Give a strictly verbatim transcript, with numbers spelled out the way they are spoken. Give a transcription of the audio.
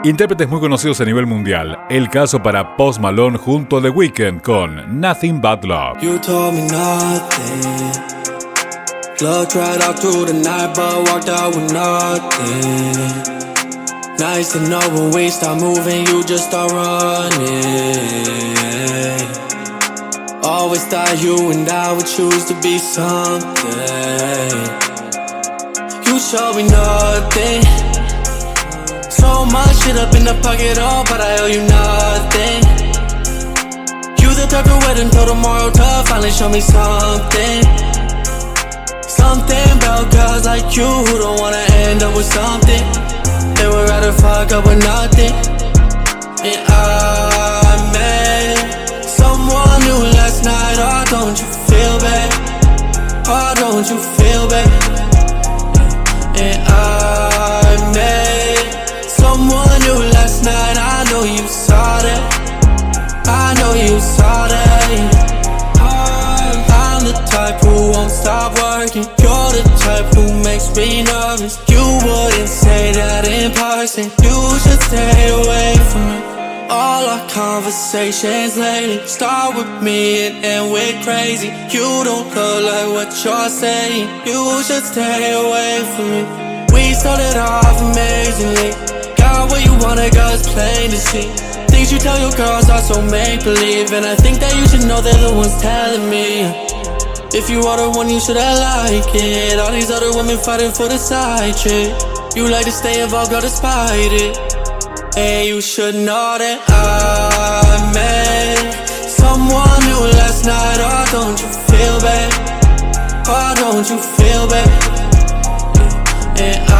Intérpretes muy conocidos a nivel mundial. El caso para Post Malone junto a The Weeknd con Nothing But Love. You told me nothing. Love cried out through the night, but walked out with nothing. Nice to know when we start moving, you just start running. Always thought you and I would choose to be something. You showed me nothing. So much shit up in the pocket, oh, but I owe you nothing. You the type to wait until tomorrow to finally show me something. Something about girls like you who don't wanna end up with something. They would rather fuck up with nothing. And I met someone new last night, oh, don't you feel bad? Oh, don't you feel bad? And I met someone new last night, I know you saw that. I know you saw that. I'm the type who won't stop working. You're the type who makes me nervous. You wouldn't say that in person. You should stay away from me. All our conversations lately start with me and end with crazy. You don't look like what you're saying. You should stay away from me. We started off amazingly. Got what you wanted, girl, it's plain to see. Things you tell your girls are so make-believe, and I think that you should know they're the ones telling me. If you are the one, you should have like it. All these other women fighting for the side chick. You like to stay involved, girl, despite it. And you should know that I met someone new last night. Oh, don't you feel bad? Oh, don't you feel bad? And